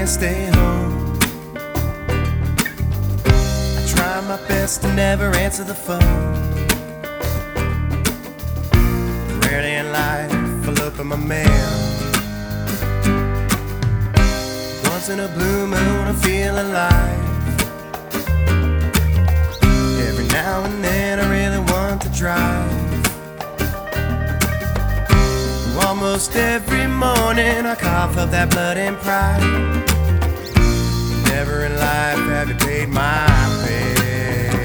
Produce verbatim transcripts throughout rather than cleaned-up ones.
can't stay home. I try my best to never answer the phone. Rarely in life I'll open my mail. Once in a blue moon I feel alive. Every now and then I really want to drive. Almost every morning I cough up that blood and pride. Never in life have you paid my bill.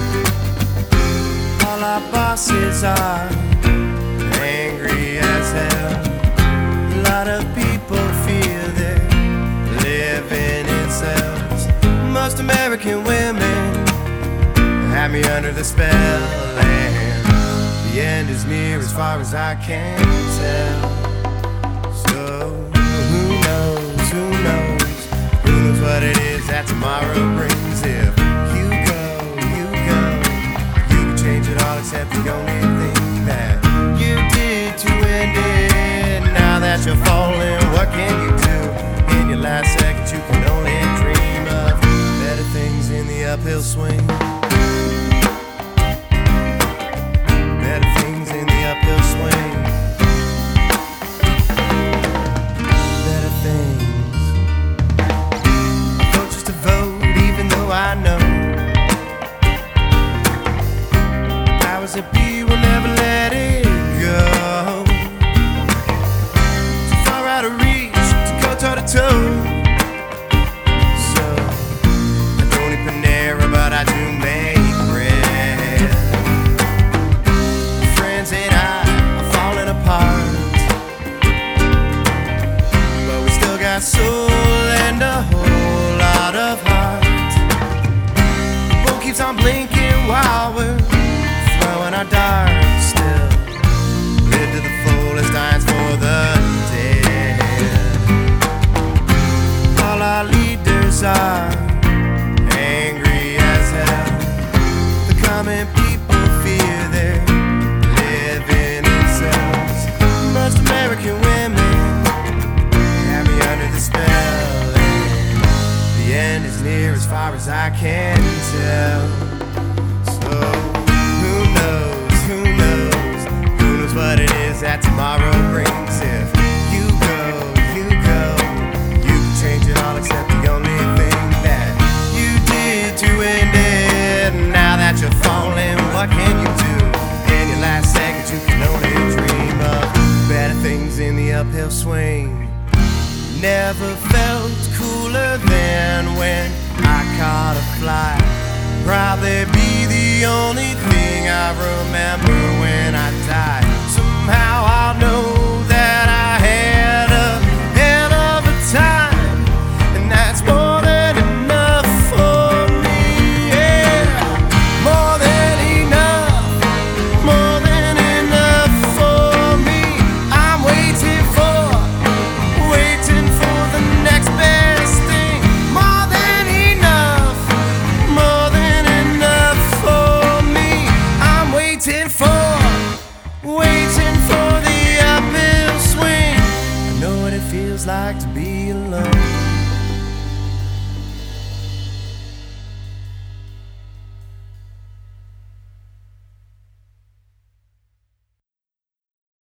All our bosses are angry as hell. A lot of people feel they're living in cells. Most American women have me under the spell, and the end is near as far as I can tell. So who knows, who knows, who knows what it is that tomorrow brings. If you go, you go, you can change it all except the only thing that you did to end it. Now that you're falling, what can you do? In your last seconds you can only dream of better things in the uphill swing. It be, we'll never let it go. Too far out of reach to go toe to toe. So I don't eat Panera, but I do make bread. Friends and I are falling apart, but we still got soul and a whole lot of heart. The moon keeps on blinking while we're throwing our darts still. Live to the fullest, dines for the dead. All our leaders are angry as hell. The common people fear they're living in cells. Most American women have me under the spell, and the end is near as far as I can tell. What it is that tomorrow brings. If you go, you go, you can change it all except the only thing that you did to end it. Now that you're falling, what can you do? In your last seconds you can only dream of better things in the uphill swing. Never felt cooler than when I caught a flight. Probably be the only thing I remember when I died. Somehow I'll know that I had a hell of a time, and that's more than enough for me, yeah. More than enough, more than enough for me. I'm waiting for, waiting for the next best thing. More than enough, more than enough for me. I'm waiting for, waiting for the uphill swing. I know what it feels like to be alone.